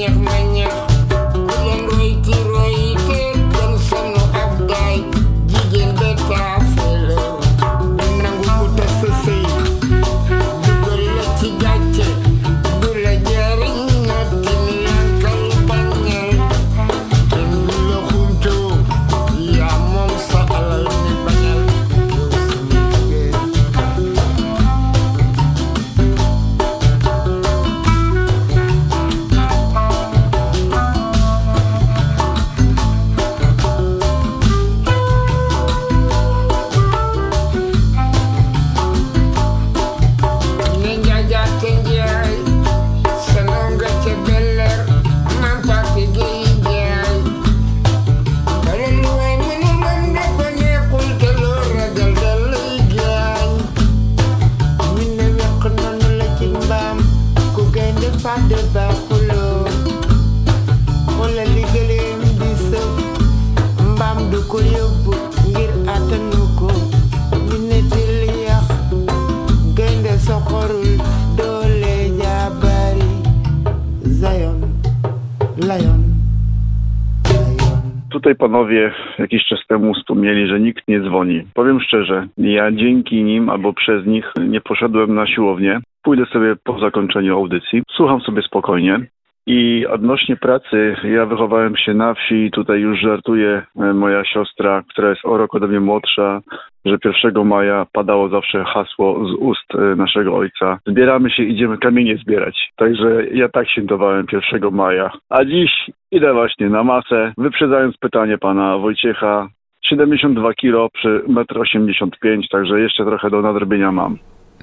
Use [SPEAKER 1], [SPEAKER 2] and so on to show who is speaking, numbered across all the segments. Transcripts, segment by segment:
[SPEAKER 1] Tutaj panowie jakiś czas temu wspomnieli, że nikt nie dzwoni. Powiem szczerze, ja dzięki nim albo przez nich nie poszedłem na siłownię. Pójdę sobie po zakończeniu audycji, słucham sobie spokojnie. I odnośnie pracy, ja wychowałem się na wsi i tutaj już żartuje moja siostra, która jest o rok ode mnie młodsza, że 1 maja padało zawsze hasło z ust naszego ojca. Zbieramy się, idziemy kamienie zbierać. Także ja tak świętowałem 1 maja. A dziś idę właśnie na masę, wyprzedzając pytanie pana Wojciecha. 72 kilo przy 1,85 m, także jeszcze trochę do nadrobienia mam.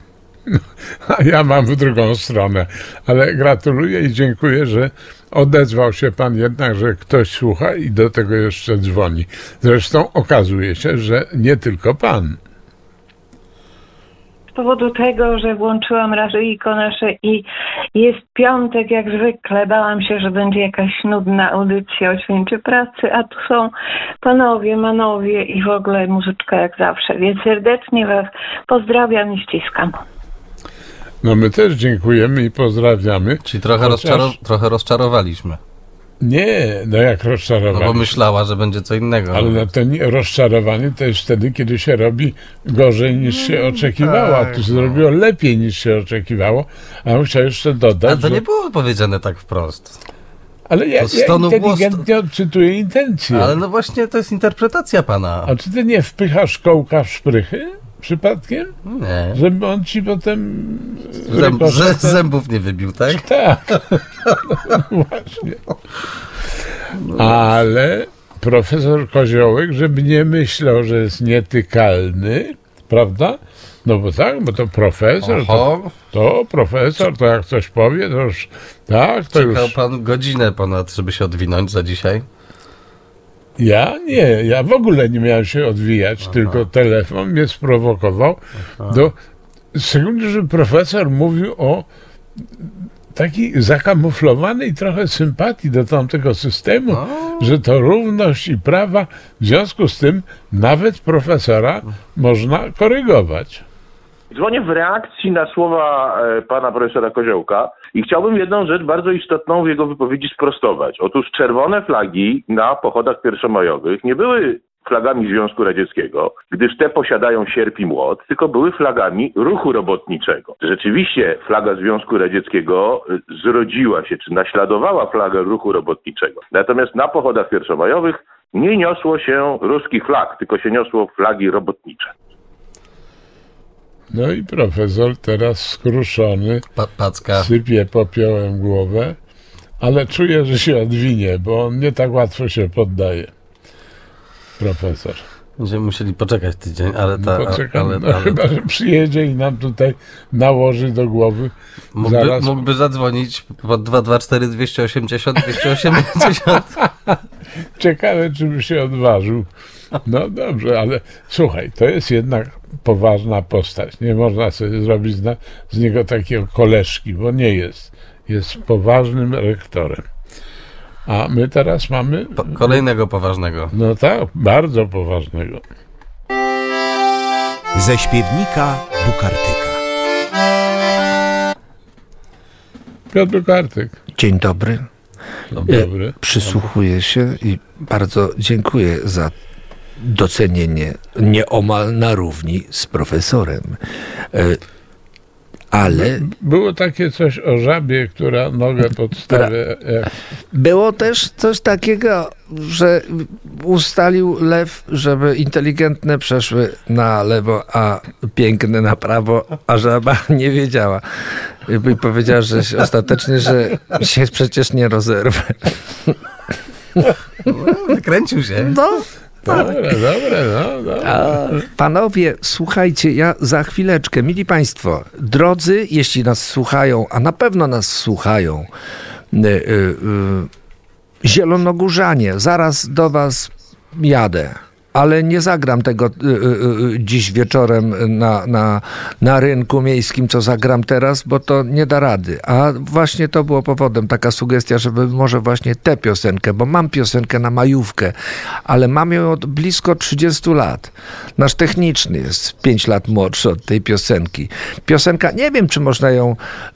[SPEAKER 2] A ja mam w drugą stronę, ale gratuluję i dziękuję, że odezwał się pan jednak, że ktoś słucha i do tego jeszcze dzwoni. Zresztą okazuje się, że nie tylko pan.
[SPEAKER 3] Z powodu tego, że włączyłam radyjko nasze i jest piątek jak zwykle, bałam się, że będzie jakaś nudna audycja o święcie pracy, a tu są panowie, manowie i w ogóle muzyczka jak zawsze. Więc serdecznie was pozdrawiam i ściskam.
[SPEAKER 2] No my też dziękujemy i pozdrawiamy.
[SPEAKER 4] Czyli trochę rozczarowaliśmy.
[SPEAKER 2] Nie, no jak rozczarowanie.
[SPEAKER 4] No bo myślała, że będzie co innego.
[SPEAKER 2] Ale no to rozczarowanie to jest wtedy, kiedy się robi gorzej niż się oczekiwało, a tu się zrobiło lepiej niż się oczekiwało, a muszę jeszcze dodać,
[SPEAKER 4] ale to nie było powiedziane tak wprost.
[SPEAKER 2] Ale ja inteligentnie odczytuję intencje.
[SPEAKER 4] Ale no właśnie to jest interpretacja pana.
[SPEAKER 2] A czy ty nie wpychasz kołka w szprychy? Przypadkiem?
[SPEAKER 4] Nie.
[SPEAKER 2] Żeby on ci potem...
[SPEAKER 4] Zębów nie wybił, tak?
[SPEAKER 2] Tak. No właśnie. Ale profesor Koziołek, żeby nie myślał, że jest nietykalny, prawda? No bo tak, bo to profesor, to profesor, to jak coś powie, to już... Tak, to
[SPEAKER 4] czekał
[SPEAKER 2] już...
[SPEAKER 4] pan godzinę ponad, żeby się odwinąć za dzisiaj?
[SPEAKER 2] Ja w ogóle nie miałem się odwijać, tylko telefon mnie sprowokował. Szczególnie, że profesor mówił o takiej zakamuflowanej trochę sympatii do tamtego systemu, że to równość i prawa, w związku z tym nawet profesora można korygować.
[SPEAKER 5] Dzwonię w reakcji na słowa pana profesora Koziołka i chciałbym jedną rzecz bardzo istotną w jego wypowiedzi sprostować. Otóż czerwone flagi na pochodach pierwszomajowych nie były flagami Związku Radzieckiego, gdyż te posiadają sierp i młot, tylko były flagami ruchu robotniczego. Rzeczywiście flaga Związku Radzieckiego zrodziła się, czy naśladowała flagę ruchu robotniczego. Natomiast na pochodach pierwszomajowych nie niosło się ruskich flag, tylko się niosło flagi robotnicze.
[SPEAKER 2] No i profesor teraz skruszony, sypie popiołem głowę, ale czuję, że się odwinie, bo on nie tak łatwo się poddaje. Profesor.
[SPEAKER 4] Będziemy musieli poczekać tydzień, ale
[SPEAKER 2] chyba, że przyjedzie i nam tutaj nałoży do głowy.
[SPEAKER 4] Mógłby zadzwonić pod 224 280 280.
[SPEAKER 2] Ciekawe, czy by się odważył. No dobrze, ale słuchaj, to jest jednak poważna postać. Nie można sobie zrobić z niego takiego koleżki, bo nie jest. Jest poważnym rektorem. A my teraz mamy...
[SPEAKER 4] Kolejnego poważnego.
[SPEAKER 2] No tak, bardzo poważnego.
[SPEAKER 6] Ze śpiewnika Bukartyka.
[SPEAKER 2] Piotr Bukartyk.
[SPEAKER 6] Dzień dobry.
[SPEAKER 2] Dobry.
[SPEAKER 7] Przysłuchuję się i bardzo dziękuję za docenienie nieomal na równi z profesorem. Ale...
[SPEAKER 2] Było takie coś o żabie, która nogę podstawia.
[SPEAKER 7] Było też coś takiego, że ustalił lew, żeby inteligentne przeszły na lewo, a piękne na prawo, a żaba nie wiedziała. I powiedziała, że ostatecznie, że się przecież nie rozerwę.
[SPEAKER 4] Wykręcił się.
[SPEAKER 7] No.
[SPEAKER 2] Dobre.
[SPEAKER 7] Panowie, słuchajcie, ja za chwileczkę, mili państwo, drodzy, jeśli nas słuchają, a na pewno nas słuchają, zielonogórzanie, zaraz do was jadę. Ale nie zagram tego dziś wieczorem na rynku miejskim, co zagram teraz, bo to nie da rady. A właśnie to było powodem, taka sugestia, żeby może właśnie tę piosenkę, bo mam piosenkę na majówkę, ale mam ją od blisko 30 lat. Nasz techniczny jest 5 lat młodszy od tej piosenki. Piosenka, nie wiem, czy można ją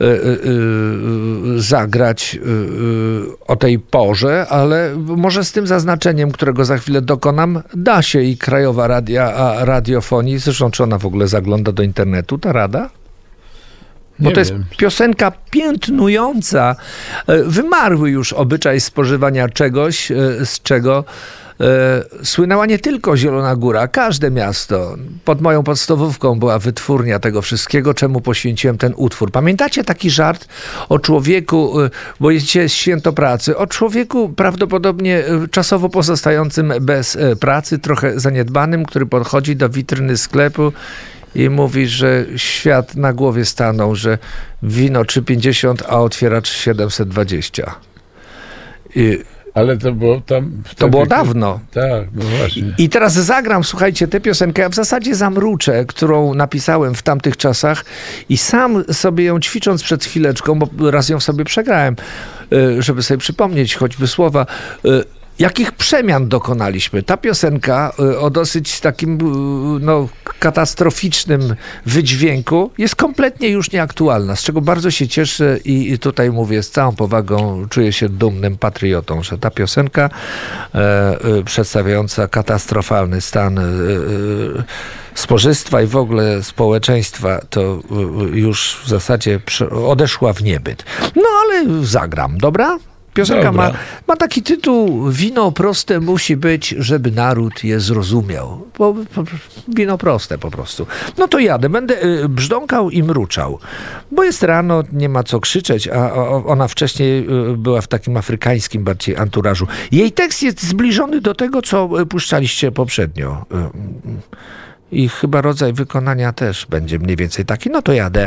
[SPEAKER 7] zagrać o tej porze, ale może z tym zaznaczeniem, którego za chwilę dokonam, da się i Krajowa Radiofonii, zresztą czy ona w ogóle zagląda do internetu, ta rada? Bo to jest piosenka piętnująca wymarły już obyczaj spożywania czegoś, z czego słynęła nie tylko Zielona Góra, każde miasto. Pod moją podstawówką była wytwórnia tego wszystkiego, czemu poświęciłem ten utwór. Pamiętacie taki żart o człowieku, bo jest dzisiaj święto pracy, o człowieku prawdopodobnie czasowo pozostającym bez pracy, trochę zaniedbanym, który podchodzi do witryny sklepu i mówi, że świat na głowie stanął, że wino 3,50, a otwieracz 720.
[SPEAKER 2] Ale to było tam...
[SPEAKER 7] To było dawno.
[SPEAKER 2] Tak, no właśnie.
[SPEAKER 7] I teraz zagram, słuchajcie, tę piosenkę, ja w zasadzie zamruczę, którą napisałem w tamtych czasach i sam sobie ją ćwicząc przed chwileczką, bo raz ją sobie przegrałem, żeby sobie przypomnieć choćby słowa, jakich przemian dokonaliśmy. Ta piosenka o dosyć takim katastroficznym wydźwięku jest kompletnie już nieaktualna, z czego bardzo się cieszę i tutaj mówię z całą powagą, czuję się dumnym patriotą, że ta piosenka przedstawiająca katastrofalny stan spożywstwa i w ogóle społeczeństwa to już w zasadzie odeszła w niebyt. No ale zagram, dobra? Piosenka ma taki tytuł: wino proste musi być, żeby naród je zrozumiał. Bo wino proste po prostu. No to jadę, będę brzdąkał i mruczał. Bo jest rano, nie ma co krzyczeć, a ona wcześniej była w takim afrykańskim bardziej anturażu. Jej tekst jest zbliżony do tego, co puszczaliście poprzednio. I chyba rodzaj wykonania też będzie mniej więcej taki. No to jadę.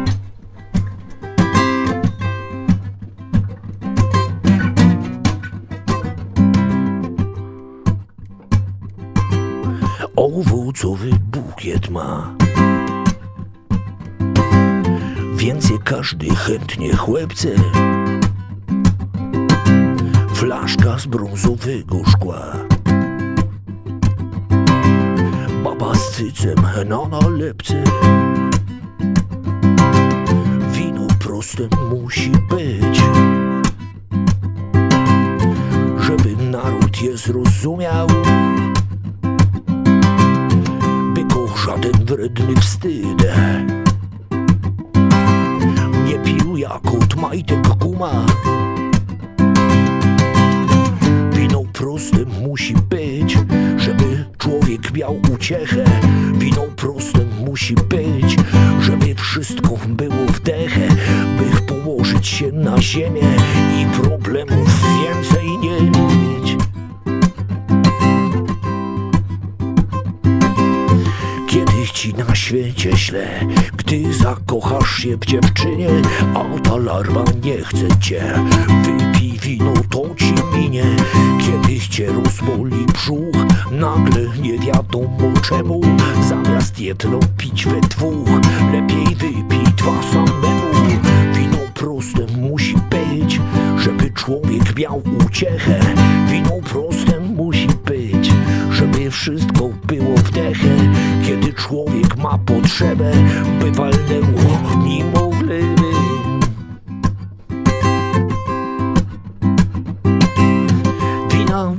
[SPEAKER 7] Owocowy bukiet ma, więc je każdy chętnie chłepce. Flaszka z brązowego szkła, baba z cycem na nalepce. Wino proste musi być, żeby naród je zrozumiał. Żaden wredny wstyd nie pił jak od majtek guma. Wino proste musi być, żeby człowiek miał uciechę. Wino proste musi być, żeby wszystko było w dechę, by położyć się na ziemię i problemów więcej nie mieć. Kiedyś ci na świecie źle, gdy zakochasz się w dziewczynie, a ta larwa nie chce cię. Wypij wino, to ci minie. Kiedyś cię rozboli brzuch, nagle nie wiadomo czemu. Zamiast jedno pić we dwóch, lepiej wypij dwa samemu. Wino proste musi być, żeby człowiek miał uciechę. Wino proste musi być, żeby wszystko było w dechę. Kiedy człowiek ma potrzebę, by walnęło nim ogleby.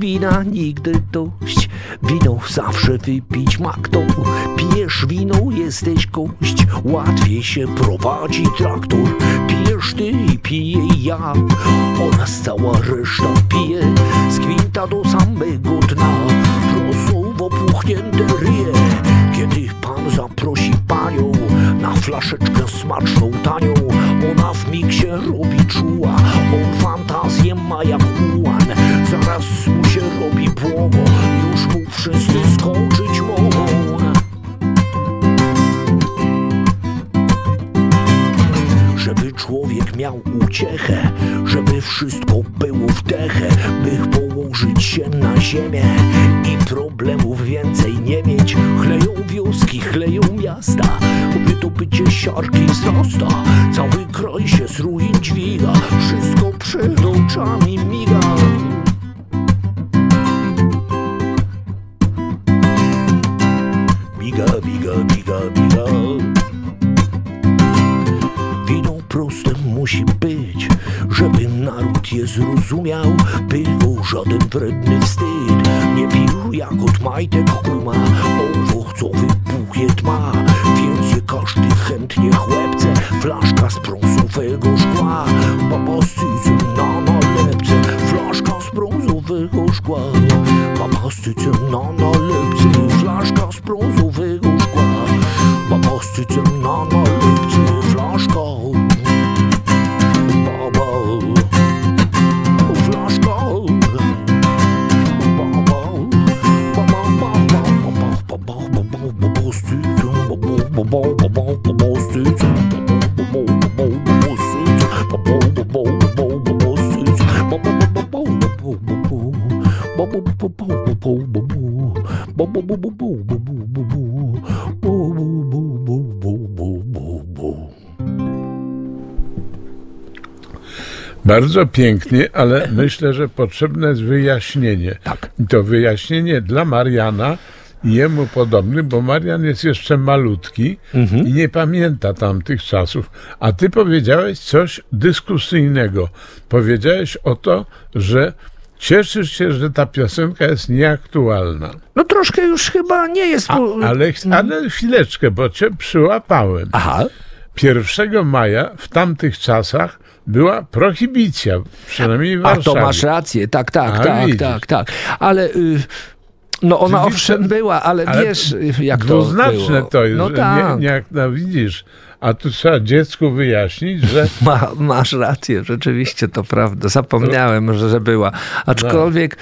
[SPEAKER 7] wina nigdy dość. Wino zawsze wypić ma kto. Pijesz wino, jesteś gość. Łatwiej się prowadzi traktor. Pijesz ty i piję ja. Oraz cała reszta pije. Z gwinta do samego dna. Rosowo puchnięte ryje. Kiedy pan zaprosi panią na flaszeczkę smaczną, tanią, ona w mig się robi czuła. On fantazję ma jak ułan. Zaraz mu się robi błogo. Już mu wszyscy skoczyć mogą. Żeby człowiek miał uciechę, żeby wszystko było w dechę, by położyć się na ziemię i problemów więcej nie mieć. Chleją wioski, chleją miasta, wydobycie siarki wzrasta. Cały kraj się z ruin dźwiga, wszystko przed oczami miga. Miga, miga, miga, miga. Wino proste musi być, żeby naród je zrozumiał. Było żaden wredny wstyd, nie pił jak od majtek kuma. Owocowy bukiet ma, więc je każdy chętnie chłepce. Flaszka z brązowego szkła, babascycy na nalepce. Flaszka z brązowego szkła, babascycy na nalepce. Flaszka z brązowego szkła, babascycy na nalepce. Flaszka, baba, flaszka, baba, baba, baba, babascycy, babascycy,
[SPEAKER 2] Bardzo pięknie, ale myślę, że potrzebne jest wyjaśnienie.
[SPEAKER 7] Tak.
[SPEAKER 2] I to wyjaśnienie dla Mariana i jemu podobnych, bo Marian jest jeszcze malutki i nie pamięta tamtych czasów. A ty powiedziałeś coś dyskusyjnego. Powiedziałeś o to, że cieszysz się, że ta piosenka jest nieaktualna.
[SPEAKER 7] No troszkę już chyba nie jest...
[SPEAKER 2] Ale chwileczkę, bo cię przyłapałem.
[SPEAKER 7] Aha.
[SPEAKER 2] 1 maja w tamtych czasach była prohibicja, przynajmniej w Warszawie.
[SPEAKER 7] A to masz rację, tak. Ale... No ona owszem była, ale wiesz, jak to było.
[SPEAKER 2] Dwuznaczne to jest,
[SPEAKER 7] no
[SPEAKER 2] że
[SPEAKER 7] tak.
[SPEAKER 2] widzisz, a tu trzeba dziecku wyjaśnić, że...
[SPEAKER 7] Masz rację, rzeczywiście to prawda. Zapomniałem, że była. Aczkolwiek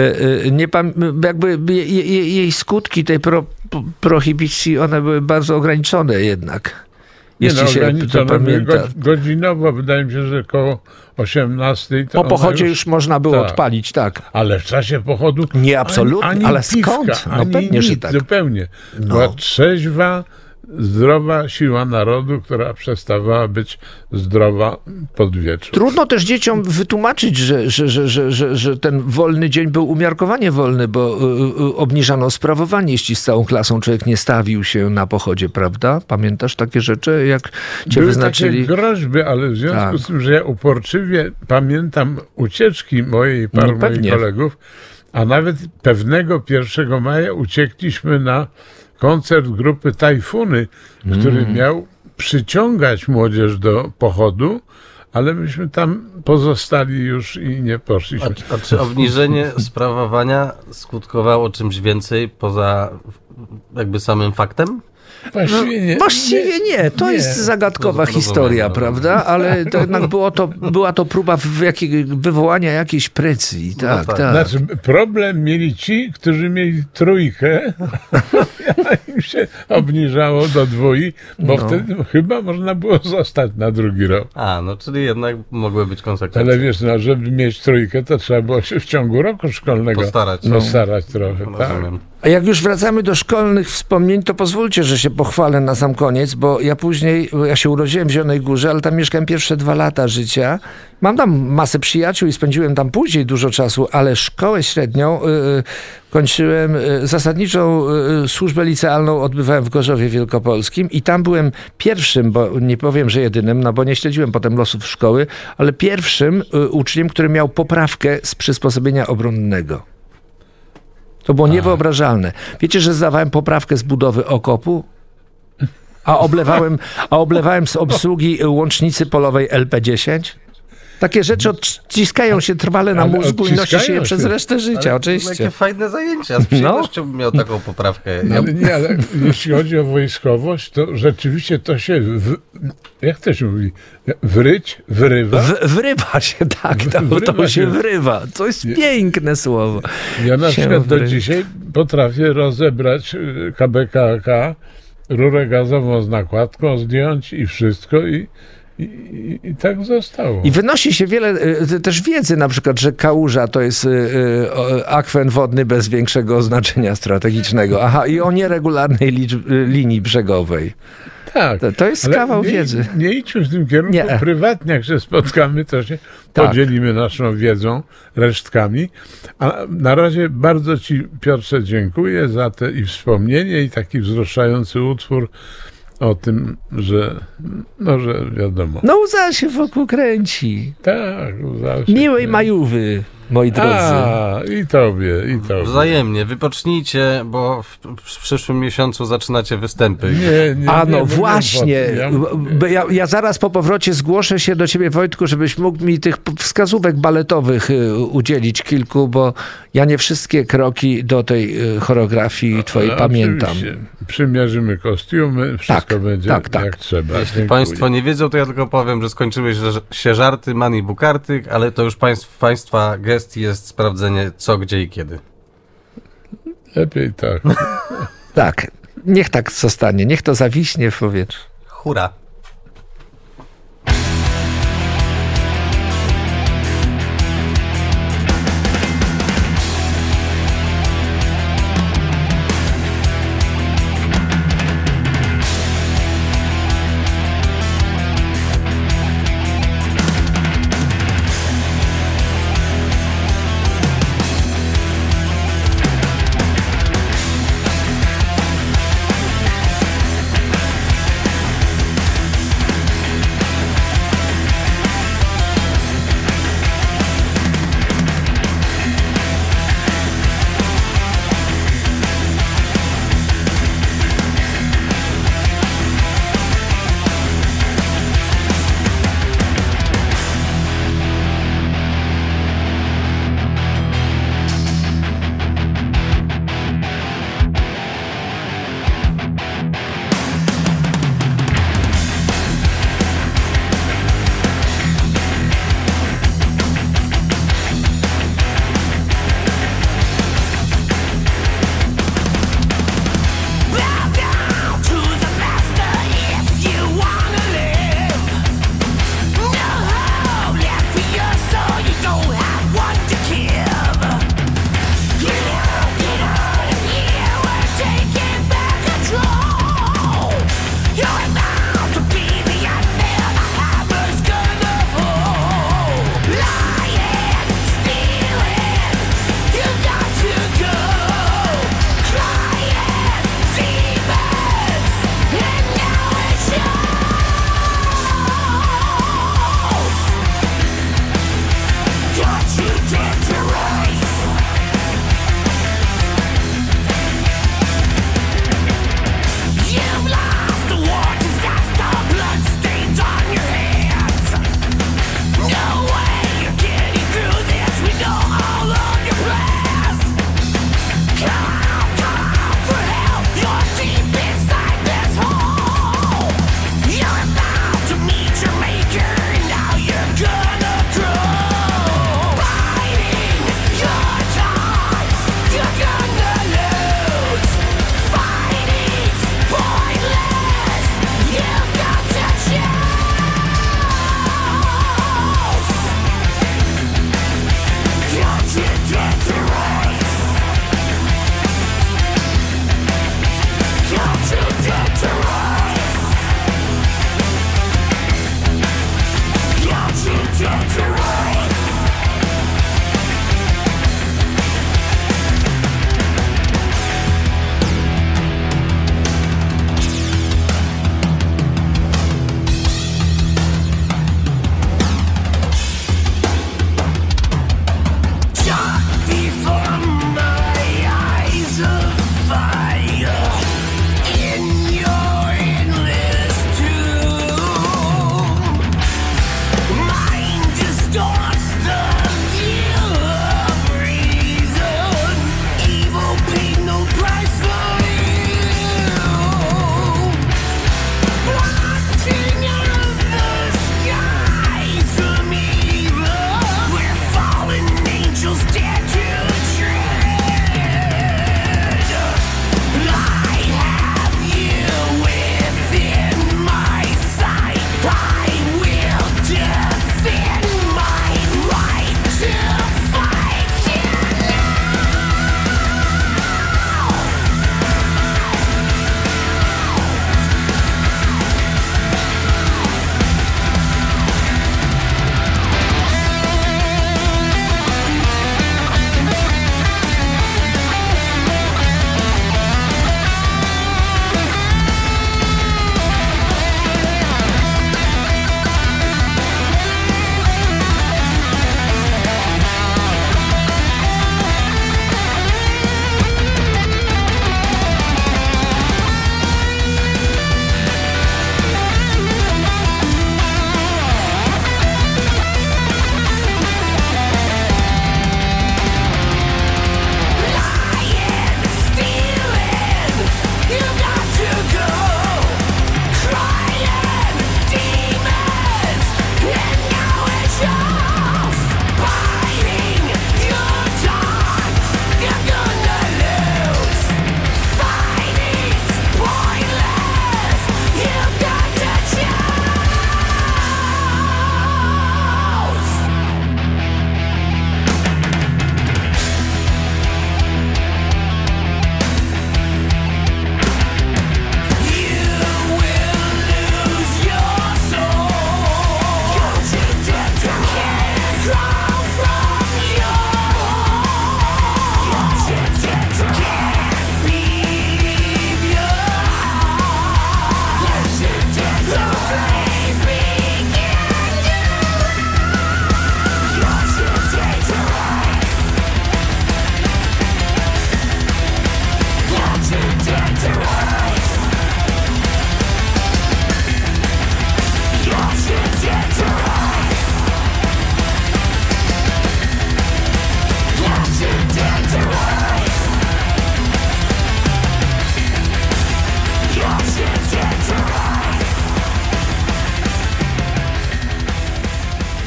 [SPEAKER 7] jakby jej skutki tej prohibicji, one były bardzo ograniczone jednak. Jeśli się to pamięta.
[SPEAKER 2] Godzinowo, wydaje mi się, że koło 18.
[SPEAKER 7] Po pochodzie już można było odpalić, tak.
[SPEAKER 2] Ale w czasie pochodu
[SPEAKER 7] nie, absolutnie.
[SPEAKER 2] Ani
[SPEAKER 7] ale
[SPEAKER 2] piwka,
[SPEAKER 7] skąd? No
[SPEAKER 2] ani
[SPEAKER 7] pewnie,
[SPEAKER 2] nic,
[SPEAKER 7] że tak.
[SPEAKER 2] Zupełnie. Była trzeźwa, zdrowa siła narodu, która przestawała być zdrowa pod wieczór.
[SPEAKER 7] Trudno też dzieciom wytłumaczyć, że ten wolny dzień był umiarkowanie wolny, bo obniżano sprawowanie, jeśli z całą klasą człowiek nie stawił się na pochodzie, prawda? Pamiętasz takie rzeczy, jak cię wyznaczyli?
[SPEAKER 2] Były takie groźby, ale w związku z tym, że ja uporczywie pamiętam ucieczki mojej i paru moich kolegów, a nawet pewnego 1 maja uciekliśmy na koncert grupy Tajfuny, który miał przyciągać młodzież do pochodu, ale myśmy tam pozostali już i nie poszliśmy.
[SPEAKER 4] A czy obniżenie sprawowania skutkowało czymś więcej poza jakby samym faktem?
[SPEAKER 2] Właściwie
[SPEAKER 7] nie. To jest zagadkowa historia, prawda? Ale to jednak była to próba wywołania jakiejś presji. Tak, tak.
[SPEAKER 2] Znaczy, problem mieli ci, którzy mieli 3, a im się obniżało do 2, bo wtedy chyba można było zostać na drugi rok.
[SPEAKER 4] Czyli jednak mogły być konsekwencje.
[SPEAKER 2] Ale wiesz, żeby mieć 3, to trzeba było się w ciągu roku szkolnego postarać trochę. Tak?
[SPEAKER 7] A jak już wracamy do szkolnych wspomnień, to pozwólcie, że się pochwalę na sam koniec, bo ja się urodziłem w Zielonej Górze, ale tam mieszkałem pierwsze 2 lata życia. Mam tam masę przyjaciół i spędziłem tam później dużo czasu, ale szkołę średnią kończyłem, zasadniczą służbę licealną odbywałem w Gorzowie Wielkopolskim i tam byłem pierwszym, bo nie powiem, że jedynym, no bo nie śledziłem potem losów szkoły, ale pierwszym uczniem, który miał poprawkę z przysposobienia obronnego. To było niewyobrażalne. Wiecie, że zdawałem poprawkę z budowy okopu? A oblewałem z obsługi łącznicy polowej LP10? Takie rzeczy odciskają się trwale na mózgu i nosi się je przez resztę życia, oczywiście.
[SPEAKER 4] Jakie fajne zajęcia. Z przyjemnością bym miał taką poprawkę.
[SPEAKER 2] Ale jeśli chodzi o wojskowość, to rzeczywiście to się, jak to się mówi, wyrywa?
[SPEAKER 7] Wrywa się, tak. To się wrywa. To jest piękne słowo.
[SPEAKER 2] Ja na przykład do dzisiaj potrafię rozebrać KBKK, rurę gazową z nakładką, zdjąć i wszystko i tak zostało.
[SPEAKER 7] I wynosi się wiele też wiedzy, na przykład, że kałuża to jest akwen wodny bez większego znaczenia strategicznego. Aha, i o nieregularnej linii brzegowej.
[SPEAKER 2] Tak.
[SPEAKER 7] To jest kawał wiedzy.
[SPEAKER 2] Nie idźmy w tym kierunku. Prywatnie, jak się spotkamy, to się podzielimy naszą wiedzą, resztkami. A na razie bardzo Ci, Piotrze, dziękuję za te i wspomnienie, i taki wzruszający utwór o tym, że wiadomo.
[SPEAKER 7] No łza się wokół kręci.
[SPEAKER 2] Tak, łza się
[SPEAKER 7] Miłej majówy, moi drodzy.
[SPEAKER 2] I tobie.
[SPEAKER 7] Wzajemnie.
[SPEAKER 4] Wypocznijcie, bo w przyszłym miesiącu zaczynacie występy.
[SPEAKER 7] Właśnie. Ja zaraz po powrocie zgłoszę się do ciebie, Wojtku, żebyś mógł mi tych wskazówek baletowych udzielić kilku, bo ja nie wszystkie kroki do tej choreografii twojej pamiętam.
[SPEAKER 2] Przymierzymy kostiumy, wszystko będzie jak trzeba.
[SPEAKER 4] Jeśli Państwo nie wiedzą, to ja tylko powiem, że skończyły się żarty Mani Bukartyk, ale to już Państwa gest jest sprawdzenie co, gdzie i kiedy.
[SPEAKER 2] Lepiej tak.
[SPEAKER 7] Tak, niech tak zostanie, niech to zawiśnie w powietrzu.
[SPEAKER 4] Hurra!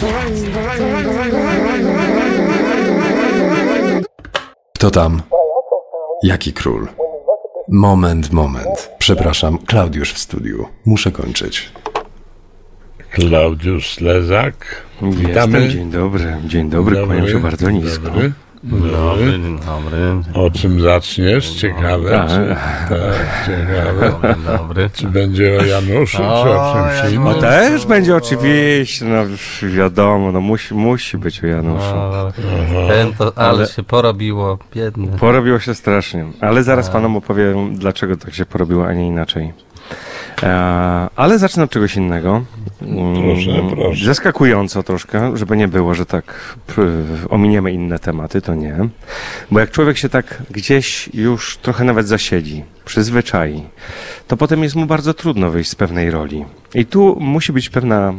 [SPEAKER 8] Kto tam? Jaki król? Moment. Przepraszam, Klaudiusz w studiu. Muszę kończyć.
[SPEAKER 2] Klaudiusz Lezak. Witamy.
[SPEAKER 9] Dzień dobry, kłaniam się bardzo nisko.
[SPEAKER 2] Dobry. O czym zaczniesz? Ciekawe. Ciekawe.
[SPEAKER 4] Dobry.
[SPEAKER 2] Czy będzie o Januszu, czy o czymś innym?
[SPEAKER 9] No też będzie oczywiście, no wiadomo, no musi być o Januszu.
[SPEAKER 4] Ale się porobiło, biedny.
[SPEAKER 9] Porobiło się strasznie, ale zaraz panom opowiem, dlaczego tak się porobiło, a nie inaczej. Ale zacznę od czegoś innego.
[SPEAKER 2] Proszę.
[SPEAKER 9] Zaskakująco troszkę, żeby nie było, że tak ominiemy inne tematy, to nie. Bo jak człowiek się tak gdzieś już trochę nawet zasiedzi, przyzwyczai, to potem jest mu bardzo trudno wyjść z pewnej roli. I tu musi być pewna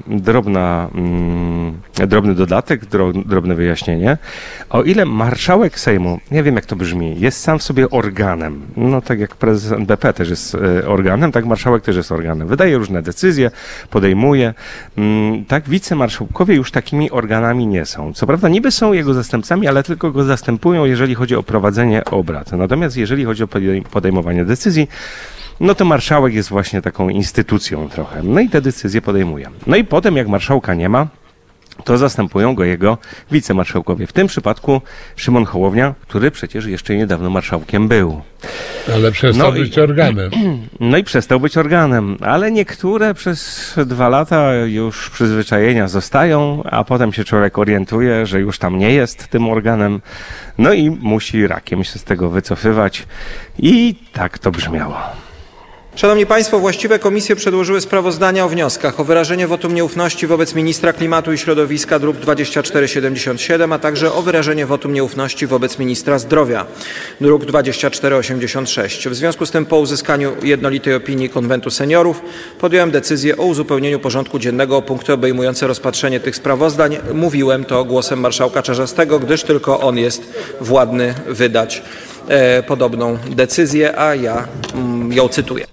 [SPEAKER 9] drobny dodatek, drobne wyjaśnienie. O ile marszałek Sejmu, nie wiem jak to brzmi, jest sam w sobie organem, no tak jak prezes NBP też jest organem, tak marszałek też jest organem. Wydaje różne decyzje, podejmuje. Tak wicemarszałkowie już takimi organami nie są. Co prawda niby są jego zastępcami, ale tylko go zastępują, jeżeli chodzi o prowadzenie obrad. Natomiast jeżeli chodzi o podejmowanie decyzji, no to marszałek jest właśnie taką instytucją trochę. No i te decyzje podejmuje. No i potem jak marszałka nie ma, to zastępują go jego wicemarszałkowie. W tym przypadku Szymon Hołownia, który przecież jeszcze niedawno marszałkiem był.
[SPEAKER 2] Ale przestał być organem.
[SPEAKER 9] No i przestał być organem, ale niektóre przez 2 lata już przyzwyczajenia zostają, a potem się człowiek orientuje, że już tam nie jest tym organem, no i musi rakiem się z tego wycofywać. I tak to brzmiało.
[SPEAKER 10] Szanowni Państwo, właściwe komisje przedłożyły sprawozdania o wnioskach o wyrażenie wotum nieufności wobec ministra klimatu i środowiska, druk 2477, a także o wyrażenie wotum nieufności wobec ministra zdrowia, druk 2486. W związku z tym po uzyskaniu jednolitej opinii Konwentu Seniorów podjąłem decyzję o uzupełnieniu porządku dziennego o punkty obejmujące rozpatrzenie tych sprawozdań. Mówiłem to głosem marszałka Czarzastego, gdyż tylko on jest władny wydać podobną decyzję, a ja ją cytuję.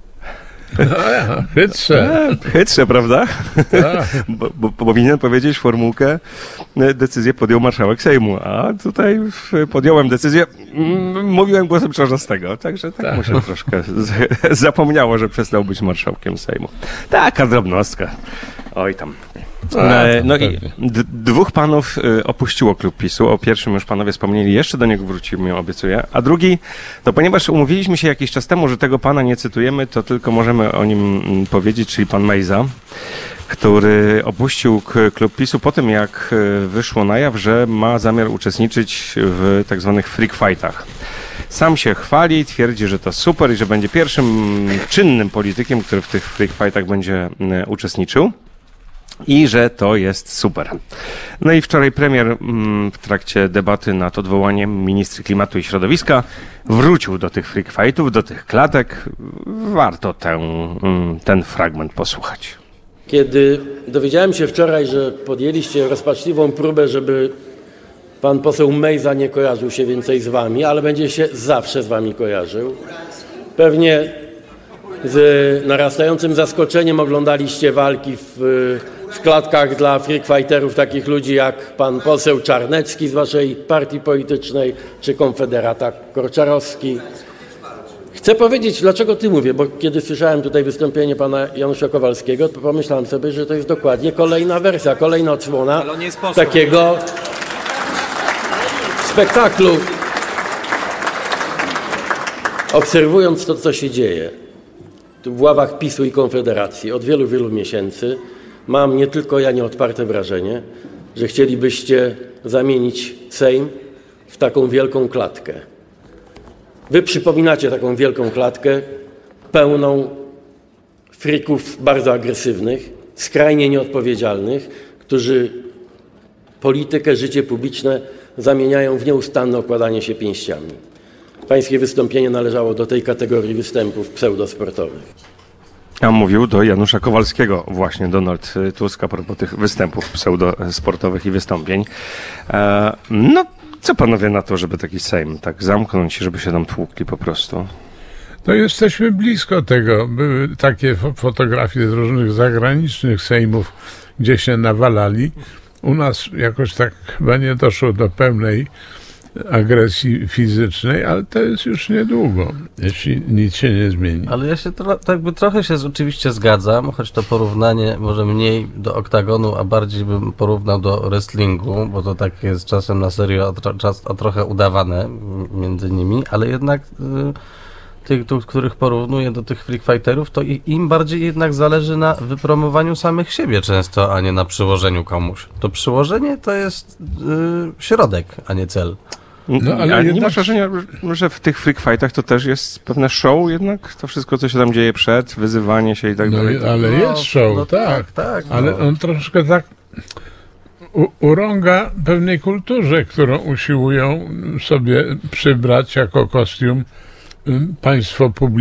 [SPEAKER 9] Chytrze, prawda? Bo powinien powiedzieć formułkę, decyzję podjął marszałek Sejmu, a tutaj podjąłem decyzję, mówiłem głosem Czarzastego, także tak mu się troszkę zapomniało, że przestał być marszałkiem Sejmu. Taka drobnostka. Oj tam. No i 2 panów opuściło klub PiS-u. O pierwszym już panowie wspomnieli, jeszcze do niego wrócimy, obiecuję. A drugi, to ponieważ umówiliśmy się jakiś czas temu, że tego pana nie cytujemy, to tylko możemy o nim powiedzieć, czyli pan Mejza, który opuścił klub PiS-u po tym, jak wyszło na jaw, że ma zamiar uczestniczyć w tak zwanych freak fightach. Sam się chwali, twierdzi, że to super i że będzie pierwszym czynnym politykiem, który w tych freak fightach będzie uczestniczył. I że to jest super. No i wczoraj premier w trakcie debaty nad odwołaniem ministra klimatu i środowiska wrócił do tych freak fightów, do tych klatek. Warto ten fragment posłuchać.
[SPEAKER 11] Kiedy dowiedziałem się wczoraj, że podjęliście rozpaczliwą próbę, żeby pan poseł Mejza nie kojarzył się więcej z wami, ale będzie się zawsze z wami kojarzył. Pewnie z narastającym zaskoczeniem oglądaliście walki w klatkach dla freak fighterów, takich ludzi jak pan poseł Czarnecki z waszej partii politycznej, czy konfederata Korczarowski. Chcę powiedzieć, dlaczego ty mówię, bo kiedy słyszałem tutaj wystąpienie pana Janusza Kowalskiego, to pomyślałem sobie, że to jest dokładnie kolejna wersja, kolejna odsłona takiego spektaklu. Obserwując to, co się dzieje w ławach PiS-u i Konfederacji od wielu, wielu miesięcy, mam nie tylko ja nieodparte wrażenie, że chcielibyście zamienić Sejm w taką wielką klatkę. Wy przypominacie taką wielką klatkę pełną frików bardzo agresywnych, skrajnie nieodpowiedzialnych, którzy politykę, życie publiczne zamieniają w nieustanne okładanie się pięściami. Pańskie wystąpienie należało do tej kategorii występów pseudosportowych.
[SPEAKER 9] A mówił do Janusza Kowalskiego właśnie Donald Tusk a propos tych występów pseudosportowych i wystąpień. No, co panowie na to, żeby taki Sejm tak zamknąć i żeby się tam tłukli po prostu?
[SPEAKER 2] No jesteśmy blisko tego. Były takie fotografie z różnych zagranicznych sejmów, gdzie się nawalali. U nas jakoś tak chyba nie doszło do pełnej agresji fizycznej, ale to jest już niedługo, jeśli nic się nie zmieni.
[SPEAKER 4] Ale ja się trochę się oczywiście zgadzam, choć to porównanie może mniej do oktagonu, a bardziej bym porównał do wrestlingu, bo to tak jest czasem na serio a trochę udawane między nimi, ale jednak tych, których porównuję do tych freak fighterów, to im bardziej jednak zależy na wypromowaniu samych siebie często, a nie na przyłożeniu komuś. To przyłożenie to jest środek, a nie cel.
[SPEAKER 9] No, ale nie masz wrażenia, że w tych freak fightach to też jest pewne show jednak? To wszystko, co się tam dzieje przed, wyzywanie się i tak dalej.
[SPEAKER 2] Ale jest show, tak. Ale on troszkę tak urąga pewnej kulturze, którą usiłują sobie przybrać jako kostium państwo publiczne.